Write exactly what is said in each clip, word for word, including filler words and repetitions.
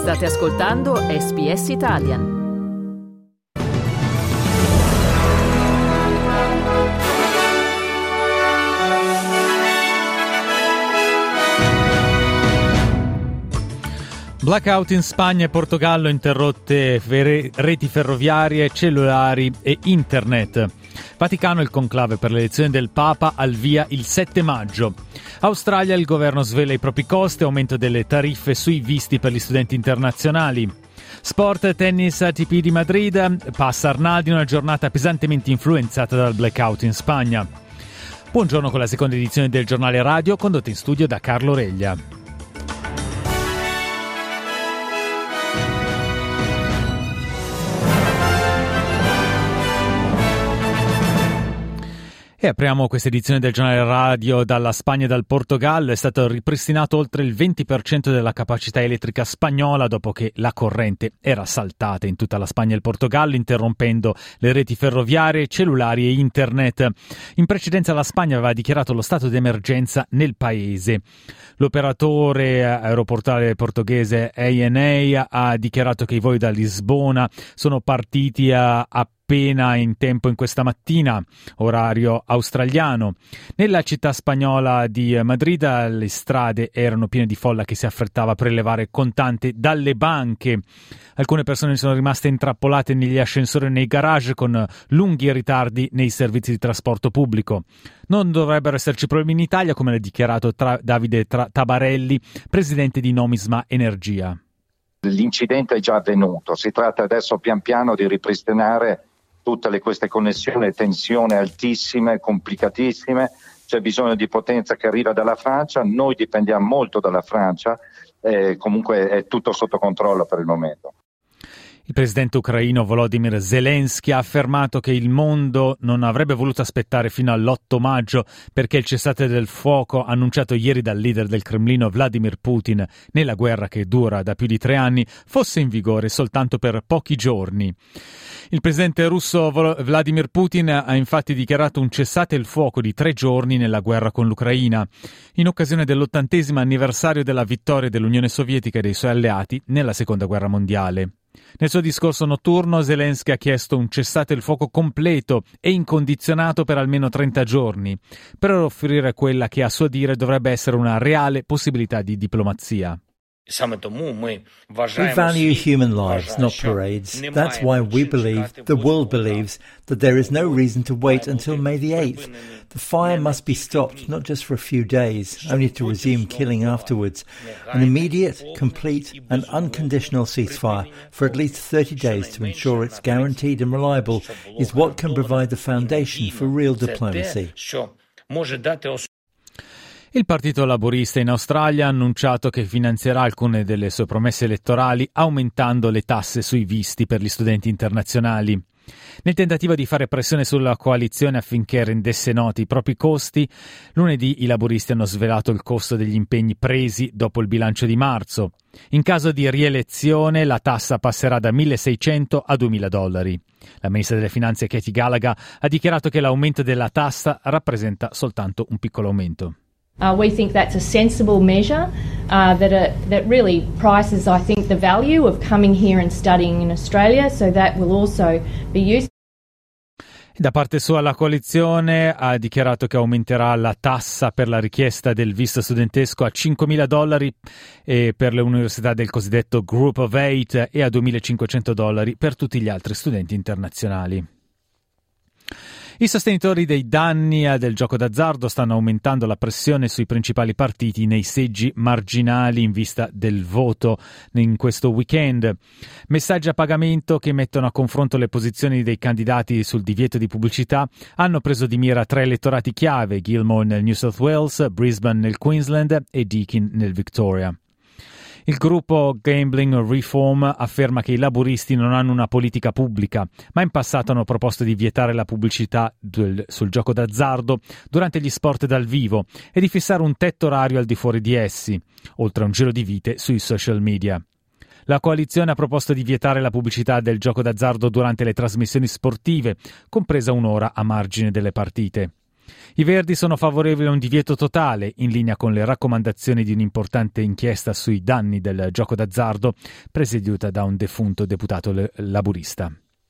State ascoltando S B S Italian. Blackout in Spagna e Portogallo, interrotte fer- reti ferroviarie, cellulari e internet. Vaticano, il conclave per l'elezione del Papa al via il sette maggio. Australia, il governo svela i propri costi, aumento delle tariffe sui visti per gli studenti internazionali. Sport, tennis, A T P di Madrid, passa Arnaldi, una giornata pesantemente influenzata dal blackout in Spagna. Buongiorno con la seconda edizione del giornale radio, condotta in studio da Carlo Reglia. E apriamo questa edizione del giornale radio dalla Spagna e dal Portogallo. È stato ripristinato oltre il venti per cento della capacità elettrica spagnola dopo che la corrente era saltata in tutta la Spagna e il Portogallo, interrompendo le reti ferroviarie, cellulari e internet. In precedenza la Spagna aveva dichiarato lo stato di emergenza nel paese. L'operatore aeroportuale portoghese A N A ha dichiarato che i voli da Lisbona sono partiti a, a appena in tempo in questa mattina, orario australiano. Nella città spagnola di Madrid le strade erano piene di folla che si affrettava a prelevare contanti dalle banche. Alcune persone sono rimaste intrappolate negli ascensori e nei garage con lunghi ritardi nei servizi di trasporto pubblico. Non dovrebbero esserci problemi in Italia, come ha dichiarato tra Davide tra- Tabarelli, presidente di Nomisma Energia. L'incidente è già avvenuto, si tratta adesso pian piano di ripristinare tutte le, queste connessioni, tensioni altissime, complicatissime, c'è bisogno di potenza che arriva dalla Francia, noi dipendiamo molto dalla Francia, eh, comunque è tutto sotto controllo per il momento. Il presidente ucraino Volodymyr Zelensky ha affermato che il mondo non avrebbe voluto aspettare fino all'otto maggio perché il cessate del fuoco annunciato ieri dal leader del Cremlino Vladimir Putin nella guerra che dura da più di tre anni fosse in vigore soltanto per pochi giorni. Il presidente russo Vladimir Putin ha infatti dichiarato un cessate il fuoco di tre giorni nella guerra con l'Ucraina, in occasione dell'ottantesimo anniversario della vittoria dell'Unione Sovietica e dei suoi alleati nella Seconda Guerra Mondiale. Nel suo discorso notturno Zelensky ha chiesto un cessate il fuoco completo e incondizionato per almeno trenta giorni, per offrire quella che a suo dire dovrebbe essere una reale possibilità di diplomazia. We value human lives, not parades. That's why we believe, the world believes, that there is no reason to wait until May the eighth. The fire must be stopped, not just for a few days, only to resume killing afterwards. An immediate, complete and unconditional ceasefire for at least thirty days to ensure it's guaranteed and reliable is what can provide the foundation for real diplomacy. Il Partito Laborista in Australia ha annunciato che finanzierà alcune delle sue promesse elettorali aumentando le tasse sui visti per gli studenti internazionali. Nel tentativo di fare pressione sulla coalizione affinché rendesse noti i propri costi, lunedì i laburisti hanno svelato il costo degli impegni presi dopo il bilancio di marzo. In caso di rielezione la tassa passerà da milleseicento a duemila dollari. La ministra delle Finanze Katie Gallagher ha dichiarato che l'aumento della tassa rappresenta soltanto un piccolo aumento. Uh, we think that's a sensible measure uh, that uh, that really prices, I think, the value of coming here and studying in Australia, so that will also be used. Da parte sua la coalizione ha dichiarato che aumenterà la tassa per la richiesta del visto studentesco a cinquemila dollari e per le università del cosiddetto Group of Eight e a duemilacinquecento dollari per tutti gli altri studenti internazionali. I sostenitori dei danni del gioco d'azzardo stanno aumentando la pressione sui principali partiti nei seggi marginali in vista del voto in questo weekend. Messaggi a pagamento che mettono a confronto le posizioni dei candidati sul divieto di pubblicità hanno preso di mira tre elettorati chiave: Gilmore nel New South Wales, Brisbane nel Queensland e Deakin nel Victoria. Il gruppo Gambling Reform afferma che i laburisti non hanno una politica pubblica, ma in passato hanno proposto di vietare la pubblicità del, sul gioco d'azzardo durante gli sport dal vivo e di fissare un tetto orario al di fuori di essi, oltre a un giro di vite sui social media. La coalizione ha proposto di vietare la pubblicità del gioco d'azzardo durante le trasmissioni sportive, compresa un'ora a margine delle partite. I Verdi sono favorevoli a un divieto totale, in linea con le raccomandazioni di un'importante inchiesta sui danni del gioco d'azzardo, presieduta da un defunto deputato laburista.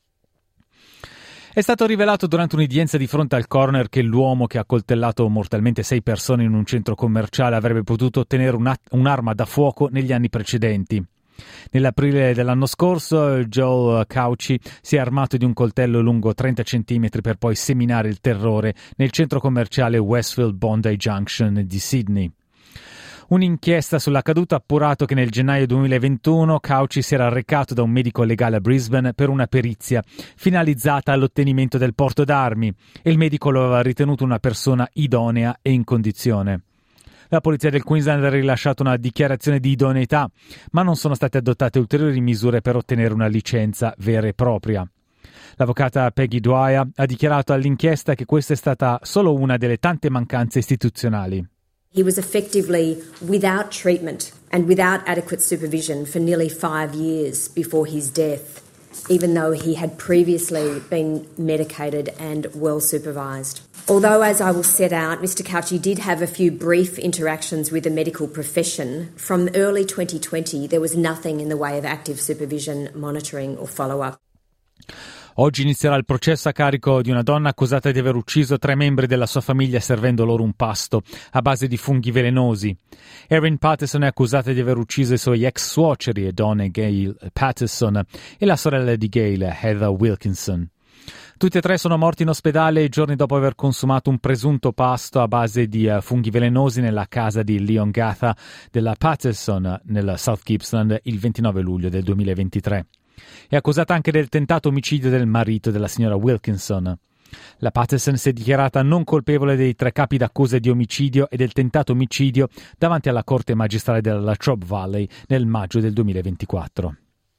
È stato rivelato durante un'udienza di fronte al coroner che l'uomo che ha coltellato mortalmente sei persone in un centro commerciale avrebbe potuto ottenere una, un'arma da fuoco negli anni precedenti. Nell'aprile dell'anno scorso Joel Cauchi si è armato di un coltello lungo trenta centimetri per poi seminare il terrore nel centro commerciale Westfield Bondi Junction di Sydney. Un'inchiesta sull'accaduto ha appurato che nel gennaio duemilaventuno Cauchi si era recato da un medico legale a Brisbane per una perizia finalizzata all'ottenimento del porto d'armi e il medico lo aveva ritenuto una persona idonea e in condizione. La polizia del Queensland ha rilasciato una dichiarazione di idoneità, ma non sono state adottate ulteriori misure per ottenere una licenza vera e propria. L'avvocata Peggy Dwyer ha dichiarato all'inchiesta che questa è stata solo una delle tante mancanze istituzionali. He was effectively without treatment and without adequate supervision for nearly five years before his death, even though he had previously been medicated and well supervised. Although, as I will set out, Mister Cauchi did have a few brief interactions with the medical profession, from early twenty twenty there was nothing in the way of active supervision, monitoring or follow-up. Oggi inizierà il processo a carico di una donna accusata di aver ucciso tre membri della sua famiglia servendo loro un pasto a base di funghi velenosi. Erin Patterson è accusata di aver ucciso i suoi ex suoceri e donne Gail Patterson e la sorella di Gail, Heather Wilkinson. Tutti e tre sono morti in ospedale giorni dopo aver consumato un presunto pasto a base di uh, funghi velenosi nella casa di Leon Gatha della Patterson nel South Gippsland il ventinove luglio del duemilaventitré. È accusata anche del tentato omicidio del marito della signora Wilkinson. La Patterson si è dichiarata non colpevole dei tre capi d'accusa di omicidio e del tentato omicidio davanti alla Corte Magistrale della Latrobe Valley nel maggio del duemilaventiquattro.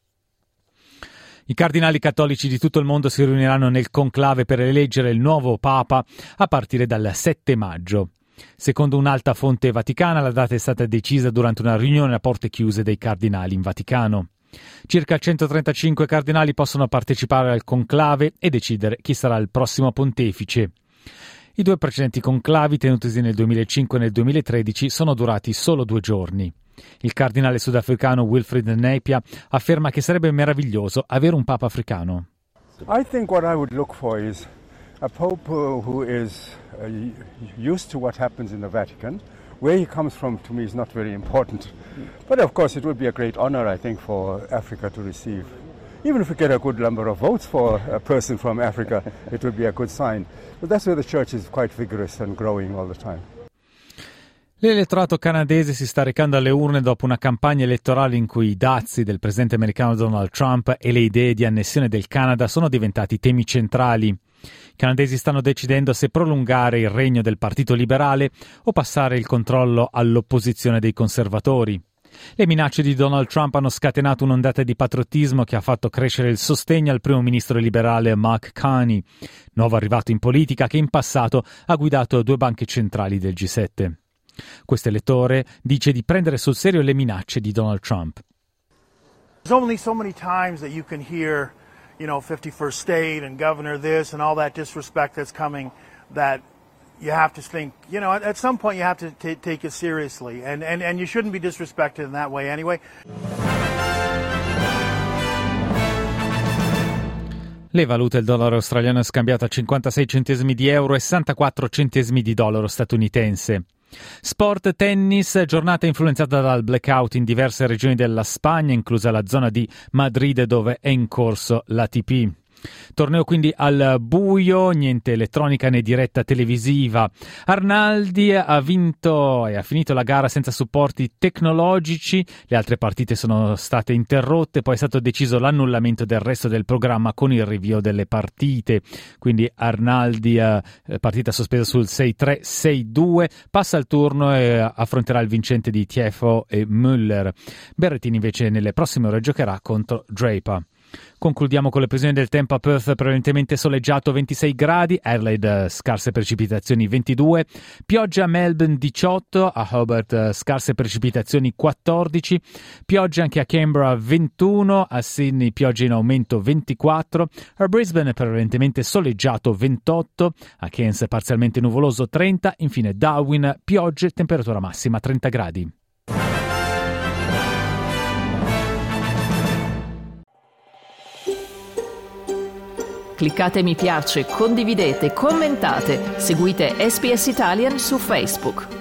I cardinali cattolici di tutto il mondo si riuniranno nel conclave per eleggere il nuovo Papa a partire dal sette maggio. Secondo un'alta fonte vaticana, la data è stata decisa durante una riunione a porte chiuse dei cardinali in Vaticano. Circa centotrentacinque cardinali possono partecipare al conclave e decidere chi sarà il prossimo pontefice. I due precedenti conclavi, tenutisi nel duemilacinque e nel duemilatredici, sono durati solo due giorni. Il cardinale sudafricano Wilfred Napier afferma che sarebbe meraviglioso avere un papa africano. I think what I would look for is a pope who is used to what happens in the Vatican. Where he comes from, to me, is not very important. But of course, it would be a great honor, I think, for Africa to receive. Even if we get a good number of votes for a person from Africa, it would be a good sign. But that's where the church is quite vigorous and growing all the time. L'elettorato canadese si sta recando alle urne dopo una campagna elettorale in cui i dazi del presidente americano Donald Trump e le idee di annessione del Canada sono diventati temi centrali. I canadesi stanno decidendo se prolungare il regno del Partito Liberale o passare il controllo all'opposizione dei conservatori. Le minacce di Donald Trump hanno scatenato un'ondata di patriottismo che ha fatto crescere il sostegno al primo ministro liberale Mark Carney, nuovo arrivato in politica che in passato ha guidato due banche centrali del G sette. Questo elettore dice di prendere sul serio le minacce di Donald Trump. There's only so many times that you can hear, you know, fifty-first state and governor this and all that disrespect that's coming, that you have to think, you know, at some point you have to t- take it seriously, and, and, and you shouldn't be disrespected in that way anyway. Le valute del dollaro australiano è scambiato a cinquantasei centesimi di euro e sessantaquattro centesimi di dollaro statunitense. Sport, tennis, giornata influenzata dal blackout in diverse regioni della Spagna, inclusa la zona di Madrid dove è in corso l'A T P. Torneo quindi al buio, niente elettronica né diretta televisiva. Arnaldi ha vinto e ha finito la gara senza supporti tecnologici, le altre partite sono state interrotte, poi è stato deciso l'annullamento del resto del programma con il rinvio delle partite, quindi Arnaldi, eh, partita sospesa sul sei tre sei due, passa il turno e affronterà il vincente di Tiefo e Müller. Berrettini invece nelle prossime ore giocherà contro Draper. Concludiamo con le previsioni del tempo. A Perth prevalentemente soleggiato ventisei gradi, Adelaide scarse precipitazioni ventidue, pioggia a Melbourne diciotto, a Hobart scarse precipitazioni quattordici, pioggia anche a Canberra ventuno, a Sydney pioggia in aumento ventiquattro, a Brisbane prevalentemente soleggiato ventotto, a Cairns parzialmente nuvoloso trenta, infine Darwin piogge, temperatura massima trenta gradi. Cliccate mi piace, condividete, commentate, seguite S B S Italian su Facebook.